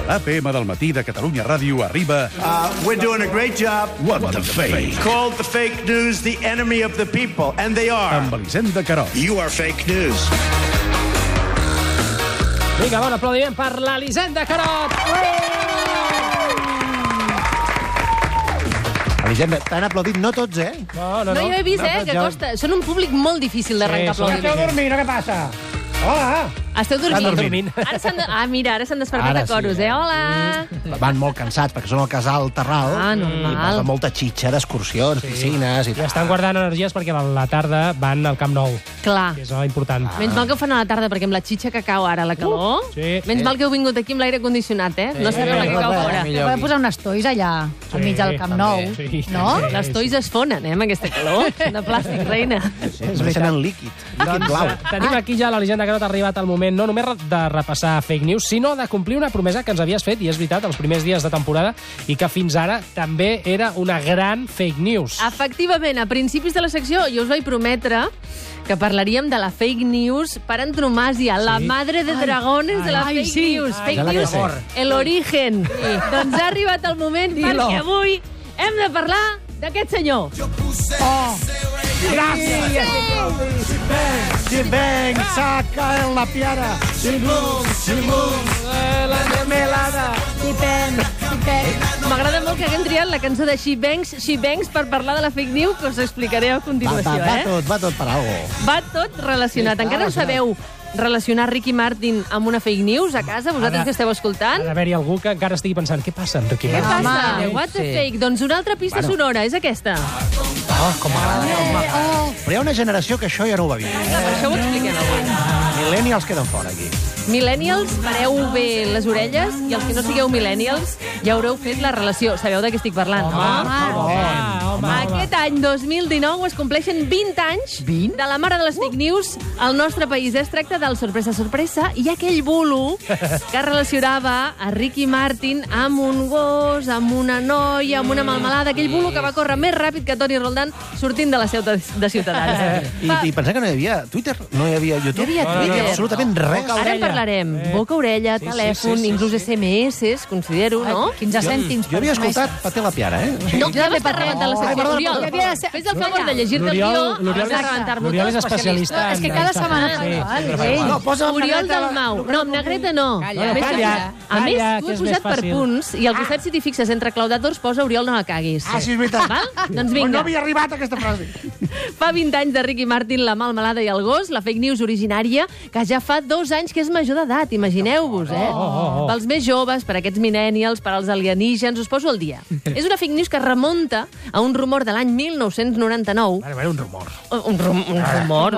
l'APM del matí de Catalunya Ràdio arriba... We're doing a great job. What the Fake. Called the fake news the enemy of the people, and they are. Amb Elisenda Carot. You are fake news. Vinga, bon aplaudiment per l'Elisenda Carot! Elisenda, t'han aplaudit no tots, eh? No, No, jo he vist, que costa. Són un públic molt difícil d'arrencar aplaudiments. Esteu dormint, què passa? Hola! Esteu dormint. dormint. Ara s'han despertat Ara a coros, sí, Hola! Van molt cansats perquè són al casal Terral. Normal. I porten molta xitxa d'excursions, piscines i I estan guardant energies perquè a la tarda van al Camp Nou, Clar. que és important. Menys mal que ho fan a la tarda, perquè amb la xitxa que cau ara, la calor... sí. Menys mal que heu vingut aquí amb l'aire condicionat, No sabeu la que cau fora. Podem posar unes tois allà, al mig del Camp Nou, Sí. no? Les tois es fonen, amb aquesta calor. De plàstic, reina. es deixen en líquid blau. Tenim aquí ja l'Elisenda Carot, ha arribat el moment no només de repassar fake news, sinó de complir una promesa que ens havies fet, i és veritat, els primers dies de temporada, i que fins ara també era una gran fake news. Efectivament, a principis de la secció jo us vaig prometre que parlaríem de la fake news per antonomàsia, la madre de dragones de la fake news. Fake Ja la que news, sé. el origen. Doncs ha arribat el moment perquè avui hem de parlar d'aquest senyor. Si venc, saca en la piara. Si la mermelada. M'agrada molt que haguem triat la cançó de She Banks per parlar de la fake news, que us explicaré a continuació, Va tot per algo. Va tot relacionat. Encara no sabeu relacionar Ricky Martin amb una fake news a casa, vosaltres que esteu Ha escoltant? d'haver-hi algú que encara estigui pensant què passa en Ricky Què Martin? passa? What the fake? Doncs una altra pista sonora, és aquesta. Com m'agrada. Però hi ha una generació que això ja no ho va viure. Per això ho expliquem avui. Millennials queden fora, aquí. Millennials, pareu bé les orelles, i els que no sigueu millennials ja haureu fet la relació. Sabeu de què estic parlant, Home. Aquest any, 2019, es compleixen 20 anys de la mare de les fake news al nostre país. Es tracta del Sorpresa, Sorpresa, i aquell bulo que relacionava a Ricky Martin amb un gos, amb una noia, amb una melmelada, aquell bulo que va córrer més ràpid que Toni Roldán sortint de la seu de Ciutadans. I pensar que no hi havia Twitter, no hi havia YouTube. No hi havia Twitter. Absolutament res. Ara en parlarem. Boca, orella, telèfon, inclús SMS, considero, no? 15 cèntims. Jo havia escoltat Paté la Piara, No, jo també estàs rebentant la secció. Oriol, fes el favor de llegir-te el guió abans de rebentar-lo L'Oriol és tot. especialista És que cada setmana... No, posa Oriol Dalmau. No, amb negreta no. Calla, A més, calla, tu que has és més posat per fàcil. punts, i al costat, si t'hi fixes, entre claudators, posa Oriol, no la caguis. Ah, sí, és veritat. Val? Doncs No vinga. havia arribat a aquesta frase. Fa 20 anys de Ricky Martin, la melmelada i el gos, la fake news originària, que ja fa 2 anys que és major d'edat, imagineu-vos, Pels més joves, per aquests millennials, per als alienígens, us poso al dia. És una fake news que remunta a un rumor de l'any 1999. Bueno, un rumor. Un rumor.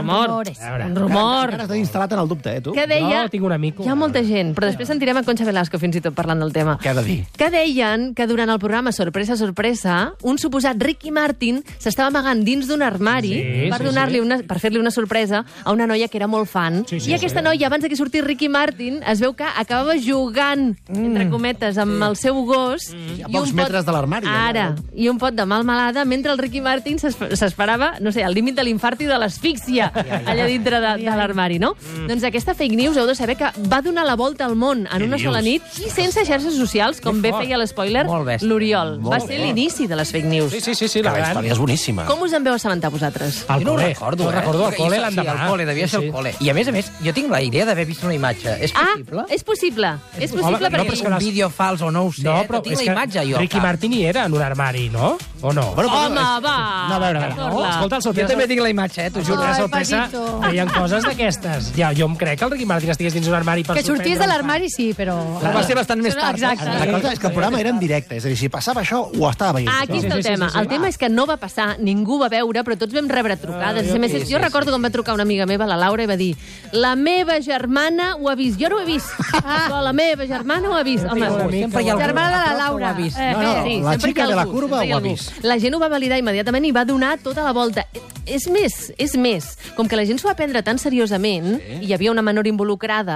Encara estàs instal·lat en el dubte, tu? Que deia... No, tinc un amic. Hi ha molta gent, però després sentirem a Concha Velasco fins i tot parlant del tema. Què ha de dir? Que deien que durant el programa Sorpresa, Sorpresa, un suposat Ricky Martin s'estava amagant dins d'un armari per fer-li una sorpresa a una noia que era molt fan. I aquesta noia, abans de que sortís Ricky Martin, es veu que acabava jugant, entre cometes, amb el seu gos. A pocs metres de l'armari. Ara, i un pot de melmelada, mentre el Ricky Martin s'esperava, no sé, al límit de l'infart i de l'asfíxia, allà dintre de l'armari, no? Doncs aquesta fake news heu de saber que va donar la volta al món en una sola nit i sense xarxes socials, com bé feia l'espoiler l'Oriol. Va ser l'inici de les fake news. Sí, La història és boníssima. Com us en veu assabentar vosaltres? Al Jo no ho col·le. recordo, Ho recordo, al col·le l'endemà. Sí, al col·le, devia ser al col·le. I a més, jo tinc la idea d'haver vist una imatge. És possible? És possible. És possible no, però perquè... és que Un vídeo fals o no ho sé, No, però tinc és la que imatge, jo. Ricky Martin hi era en un armari, no? O no? Bueno, però Home, va! No, a veure, Torla. Escolta, el Jo sorpresa... també tinc la imatge, t'ho juro. La sorpresa, Petito. feien coses d'aquestes. Ja, jo em crec que el Ricky Martin estigués dins un armari per Que sortís de sorprendre l'armari, sí, però... Va ser bastant més tard. Exacte. La cosa és que el programa era en directe, és a dir, si passava això, ho estava veient. Aquí està el tema. El tema és que no va passar, ningú va veure, però tots vam rebre trucades. SMS. Jo recordo quan va trucar una amiga meva, la Laura, i va dir: la meva germana ho ha vist. Jo no ho he vist, però la meva germana ho ha vist. Home, Sempre hi ha algú Germana de la que ho Laura. ha vist. No, la sempre xica hi ha de la algú, curva sempre hi ha ho ha algú. vist. La gent ho va validar immediatament i va donar tota la volta. És més, com que la gent s'ho va prendre tan seriosament, i hi havia una menor involucrada,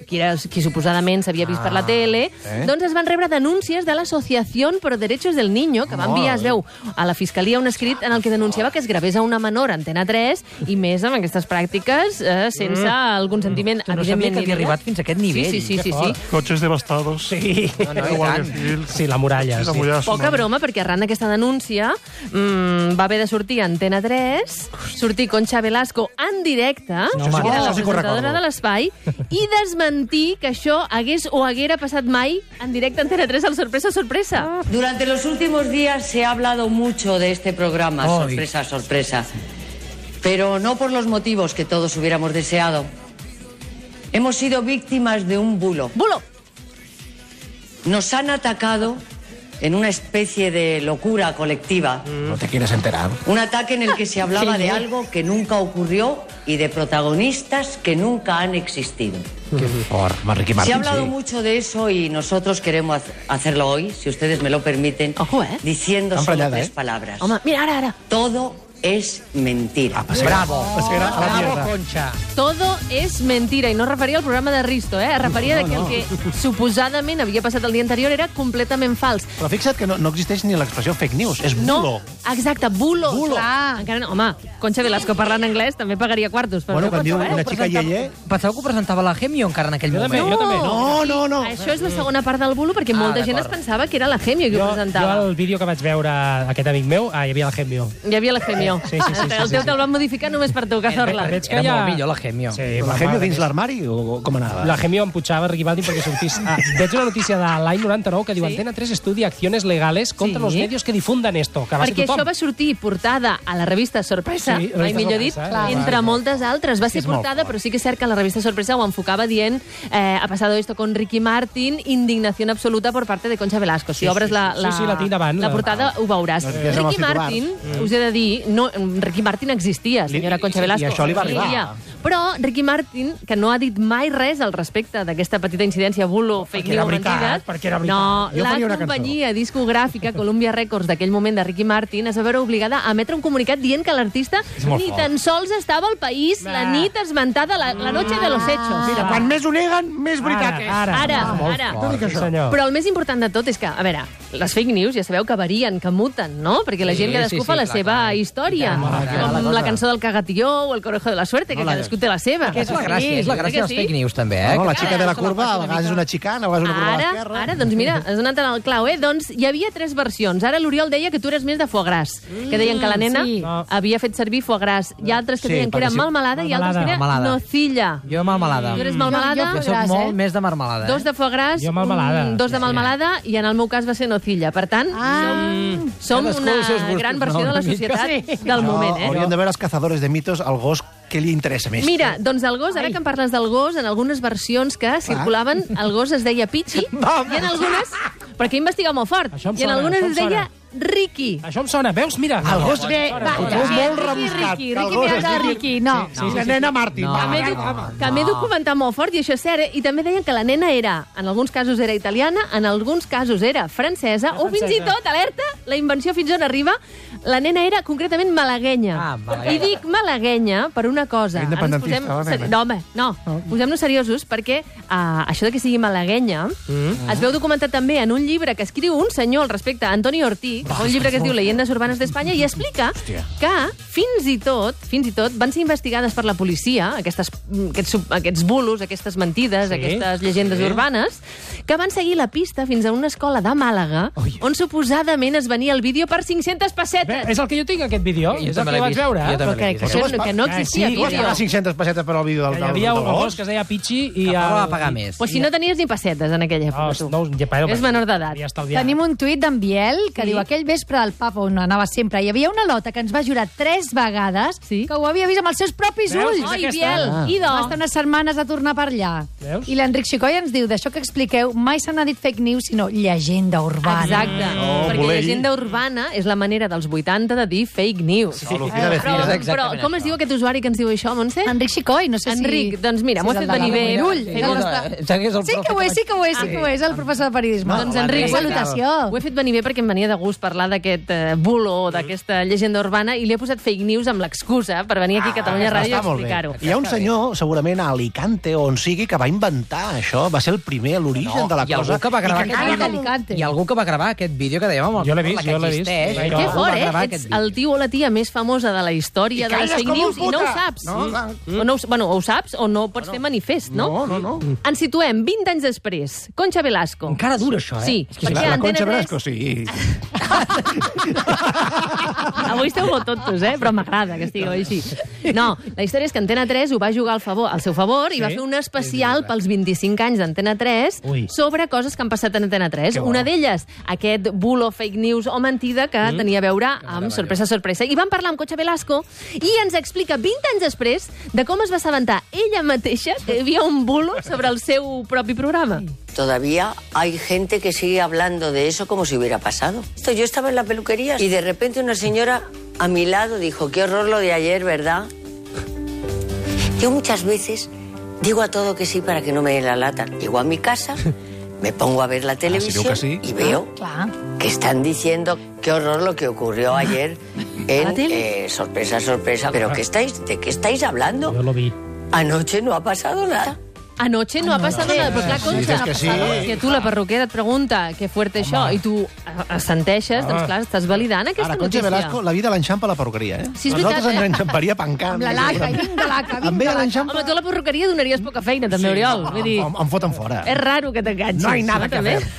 qui suposadament s'havia vist per la tele, doncs es van rebre denúncies de l'Associación por Derechos del Niño, que va enviar, es veu, a la Fiscalia un escrit en el que denunciava que es gravés a una menor a Antena 3 i més amb aquestes pràctiques sense el consentiment, No sabia evidentment. que havia arribat fins a aquest nivell. Sí. Coches devastados. Sí. No, Guàrdia Civil. Sí, la muralla. Sí. Poca broma, perquè arran d'aquesta denúncia va haver de sortir a Antena 3, sortir Concha Velasco en directe, que era la presentadora de l'Espai, i desmentir que això hagués o haguera passat mai en directe a Antena 3 al Sorpresa Sorpresa. Durante los últimos días se ha hablado mucho de este programa, Sorpresa, Sorpresa, pero no por los motivos que todos hubiéramos deseado. Hemos sido víctimas de un bulo. ¡Bulo! Nos han atacado en una especie de locura colectiva. No te quieres enterar. Un ataque en el que se hablaba de algo que nunca ocurrió y de protagonistas que nunca han existido. Qué fort, Ricky Martin. Se ha hablado mucho de eso y nosotros queremos hacerlo hoy, si ustedes me lo permiten, Ojo, diciendo solo tres palabras. Home, mira, ara. Todo es mentira. Bravo. Bravo, Concha. Todo és mentira. I no es referia al programa de Risto, Es referia que el que suposadament havia passat el dia anterior era completament fals. Però fixa't que no existeix ni l'expressió fake news, és bulo. No, exacte, bulo. Clar. Encara no. Home, Concha Velasco parlant anglès també pagaria quartos. Però Bueno, no quan pot diu saber. una xica ieye... Penseu que ho presentava la Gemio encara en aquell moment. Jo també. No. Això és la segona part del bulo, perquè molta gent es pensava que era la Gemio qui ho Jo presentava. el vídeo que vaig veure aquest amic meu, hi havia la Gemio. Hi havia la Gemio. Sí. El teu te'l van modificar només per tu, Cazorla. Veig que Era ja... molt millor la Gemio. Sí, La Gemio dins l'armari o com anava? La Gemio em putxava Ricky Martin perquè sortís... Veig una notícia de l'any 99 que diu Antena 3 estudia acciones legales contra los medios que difunden esto, que va ser Perquè tothom. això va sortir portada a la revista Sorpresa, Sí, mai revista millor dit, Sorpresa, entre moltes altres. Va ser És molt portada, fort. però sí que és cert que la revista Sorpresa ho enfocava dient ha pasado esto con Ricky Martin, indignación absoluta por parte de Concha Velasco. Si obres la tinc davant. la portada, ho veuràs. que és amb els Ricky Martin, us he de dir, Ricky Martin existia, senyora Concha Velasco. I això li va arribar. Existia. Però Ricky Martin, que no ha dit mai res al respecte d'aquesta petita incidència, bulo, fake era news, veritat, mentides, perquè era veritat. no, Jo faria la una cançó. companyia discogràfica Columbia Records d'aquell moment de Ricky Martin es va veure obligada a emetre un comunicat dient que l'artista ni tan sols estava al país la nit esmentada, la noche de los hechos. Mira, quan més ho neguen, més veritat és. Ara. Sí, senyor. Però el més important de tot és que, a veure, les fake news ja sabeu que varien, que muten, no? Perquè la gent cadascú fa la seva història. Com la cançó del cagatió o el conejo de la suerte, que cadascú té la seva. És la gràcia dels fake news, també, No, la xica de la Cada curva, a vegades és una xicana, a vegades una curva a l'esquerra. Ara, doncs mira, has donat en el clau, Doncs hi havia tres versions. Ara l'Oriol deia que tu eres més de foie gras, que deien que la nena sí. havia fet servir foie gras. Hi ha altres que Sí, deien que era perquè sí. malmelada i altres que era Marmelada. nocilla. Jo malmelada. Tu eres malmelada? Jo soc molt més de marmelada. Dos de foie gras, Jo malmelada. dos de malmelada i en el meu cas va ser nocilla. Per tant, som Cadascú una els seus gustos, gran versió no? de la Una mica. societat del moment, Haurien de veure els cazadores de mitos el gos que li interessa més. Mira, doncs el gos, ara que em parles del gos, en algunes versions que circulaven, el gos es deia Pichi, i en algunes... Perquè he investigat molt fort. Això em I en sona, algunes això em es deia sona. Ricky. Això em sona, veus? Mira. El gos Bé, va, molt rebuscat. Ricky, que el Ricky gos es Miranda de digui- Ricky, no. I la nena Martin. No. Que m'he documentat molt fort, i això és cert, I també deien que la nena era, en alguns casos era italiana, en alguns casos era francesa, o fins i tot, alerta, la invenció fins on arriba, la nena era concretament malaguenya. malaguenya. I dic malaguenya per una cosa. Ara ens Independentista, la nena. No, home, no. Posem-nos seriosos, perquè això de que sigui malaguenya es veu documentat també en un llibre que escriu un senyor al respecte, Antonio Ortí, un llibre que es diu Leyendas urbanes d'Espanya, i explica que fins i tot van ser investigades per la policia, aquests bulos, aquestes mentides, aquestes llegendes urbanes, que van seguir la pista fins a una escola de Màlaga, on suposadament es venia el vídeo per 500 pessetes. Bé, és el que jo tinc, aquest vídeo. Jo És el també que l'he vaig vist. veure. Jo també Però l'he vist. que no existia sí, Tu has vídeo. pagat 500 pessetes per al vídeo del Hi havia un gos? gos que es deia Pichi i... Tampoc va pagar més. Pues si no tenies ni pessetes en aquella època, tu. És menor d'edat. Tenim un tuit d'en Biel que diu aquell vespre del pub on anava sempre hi havia una lota que ens va jurar 3 vegades que ho havia vist amb els seus propis Veus? ulls. És Ai, Biel, idò. Va estar unes setmanes a tornar per allà. Veus? I l'Enric Xicoi ens diu, d'això que expliqueu, mai se n'ha dit fake news, sinó llegenda urbana. Exacte, perquè Bolell. llegenda urbana és la manera dels 80 de dir fake news. Lucía de Cines. Però com es diu aquest usuari que ens diu això, Montse? Enric Xicoi, no sé Enric, doncs mira, m'ho ha és fet el de venir la bé. Ull. Sí que ho és, el professor de periodisme. Doncs Enric, Salutació. ho he fet venir bé perquè em venia de gust parlar d'aquest bulo, d'aquesta llegenda urbana, i li he posat fake news amb l'excusa per venir aquí a Catalunya Ràdio a explicar-ho. Hi ha un senyor, segurament a Alicante o on sigui, que va inventar això. Va ser el primer, l'origen de la cosa. I algú que va gravar aquest vídeo que dèiem amb el... Jo l'he vist, jo l'he vist. Que fort, Ets el tio o la tia més famosa de la història de les fake news i no ho saps. Bueno, ho saps o no pots fer manifest, no? No. Ens situem 20 anys després. Concha Velasco. Encara dura això, Sí, perquè La Antena Concha 3... Velasco, sí. Avui esteu molt tontos, però m'agrada que estigueu així. No, la història és que Antena 3 ho va jugar al seu favor i va fer un especial pels 25 anys d'Antena 3 sobre coses que han passat a Antena 3. Una d'elles, aquest bulo, fake news o mentida que tenia a veure amb Sorpresa, Sorpresa. I vam parlar amb Concha Velasco i ens explica 20 anys després de com es va assabentar ella mateixa que hi havia un bulo sobre el seu propi programa. Todavía hay gente que sigue hablando de eso como si hubiera pasado. Yo estaba en la peluquería y de repente una señora a mi lado dijo, qué horror lo de ayer, ¿verdad? Yo muchas veces digo a todo que sí para que no me dé la lata. Llego a mi casa, me pongo a ver la televisión y veo que están diciendo qué horror lo que ocurrió ayer en Sorpresa, Sorpresa. ¿Pero de qué estáis hablando? Yo lo vi. Anoche no ha pasado nada. Anoche no ha passat nada, però clar, Concha, que tu, la perruquera, et pregunta què fuerte això, i tu assenteixes, doncs clar, estàs validant aquesta notícia. Concha Velasco, la vida l'enxampa a la perruqueria, Sí, és veritat, Nosaltres ens enxamparia pencant. Amb la laca, vinga laca, vinga laca. Home, tu a la perruqueria donaries poca feina, també, Oriol. Em foten fora. És raro que t'enganxis. No hi nada que fer.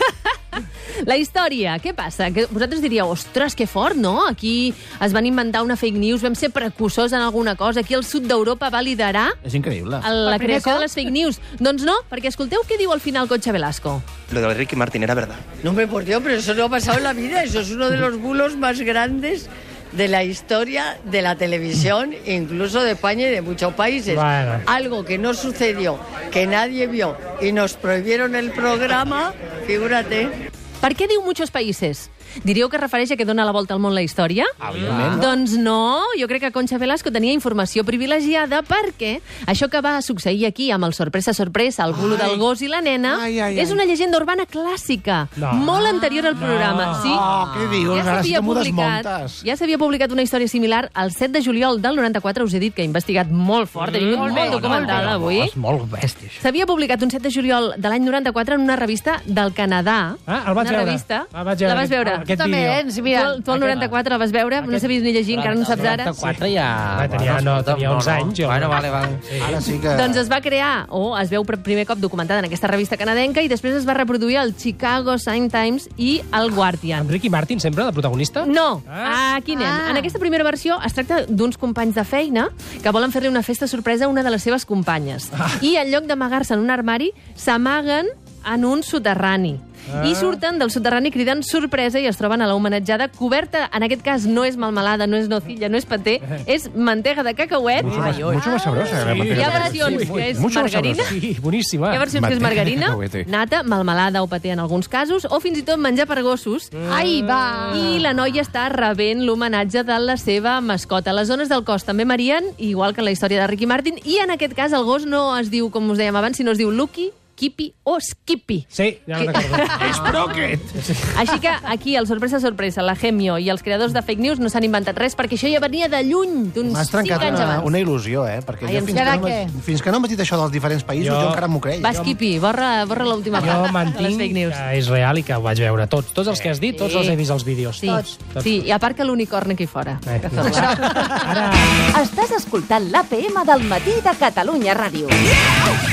La història, què passa? Que vosaltres diríeu, ostres, que fort, no? Aquí es van inventar una fake news, vam ser precursors en alguna cosa, aquí el sud d'Europa va liderar És increïble. la creació de les fake news. Doncs no, perquè escolteu què diu al final Concha Velasco. Lo de Ricky Martin era verdad. No me por Dios, pero eso no ha pasado en la vida. Eso es uno de los bulos más grandes de la historia de la televisión, incluso de España y de muchos países. Bueno. Algo que no sucedió, que nadie vio y nos prohibieron el programa, figúrate. Per què diu muchos países? Diríeu que es refereix a que dona la volta al món la història? Evidentment. Doncs no, jo crec que Concha Velasco tenia informació privilegiada perquè això que va succeir aquí amb el Sorpresa, Sorpresa, el bulo del gos i la nena, és una llegenda urbana clàssica, molt anterior al programa. Sí? Què dius? Ara sí que m'ho desmuntes. Ja s'havia publicat una història similar el 7 de juliol del 94, us he dit que he investigat molt fort, he vingut molt documentada avui. És molt bèstia, això. S'havia publicat un 7 de juliol de l'any 94 en una revista del Canadà. El vaig veure. La vas veure? Tu també, Tu al 94 la vas veure, no sabies ni llegir, encara no saps ara. El 94 ja... Tenia 11 anys. Bueno, vale. Ara sí que... Doncs es va crear, o es veu per primer cop documentada en aquesta revista canadenca, i després es va reproduir al Chicago Sun-Times i al Guardian. Amb Ricky Martin sempre de protagonista? No, aquí anem. En aquesta primera versió es tracta d'uns companys de feina que volen fer-li una festa sorpresa a una de les seves companyes. I en lloc d'amagar-se en un armari, s'amaguen en un soterrani. I surten del soterrani cridant sorpresa i es troben a la homenatjada coberta, en aquest cas no és melmelada, no és nocilla, no és paté, és mantega de cacauet. Mucho más sabrosa. Hi ha versions que és margarina. Sí, boníssima. Hi ha versions que és margarina, nata, melmelada o paté en alguns casos, o fins i tot menjar per gossos. Ai, va! I la noia està rebent l'homenatge de la seva mascota. Les zones del cos també marien, igual que en la història de Ricky Martin, i en aquest cas el gos no es diu, com us dèiem abans, sinó es diu Lucky, Kippy o Skippy. Sí, ja no recordo. Sprocket! Així que aquí, el Sorpresa, Sorpresa, la Gemio i els creadors de fake news no s'han inventat res, perquè això ja venia de lluny, d'uns 5 anys M'has trencat abans. una il·lusió, perquè Ai, jo fins que no m'has dit això dels diferents països, jo encara m'ho crec. Va, Skippy, borra l'última part Jo de les mantinc fake news. que és real i que ho vaig veure. Tots els que has dit, tots els he vist als vídeos. Sí, sí, i a part que l'unicorn aquí fora. Estàs escoltant l'APM del matí de Catalunya Ràdio.